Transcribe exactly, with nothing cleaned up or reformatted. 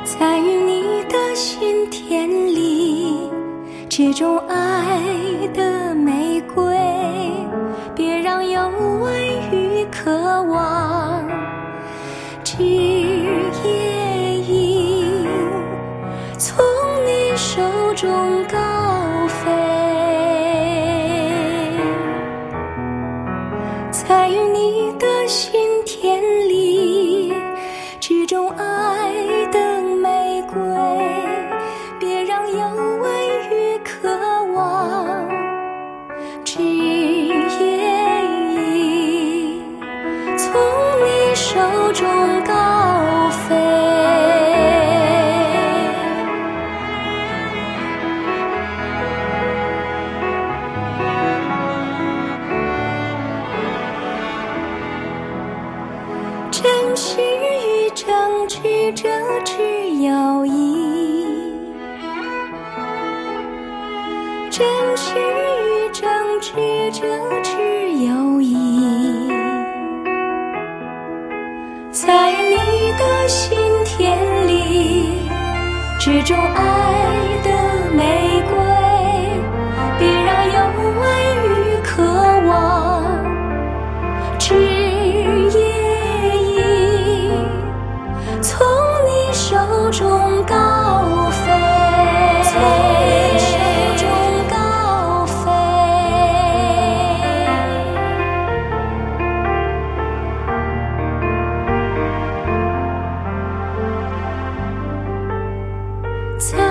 在于你的心田里，只种爱的玫瑰，别让有为与渴望枝叶影从你手中高飞。在于你的心田里，只种爱的玫瑰，别让有为与渴望枝叶影从你手中高飞。真实与正直，这只有一；真实与正直，这只有一。在你的心田里，只种爱的玫瑰，别让有为与渴望枝叶影从你手中高飞，从你手中高飞。在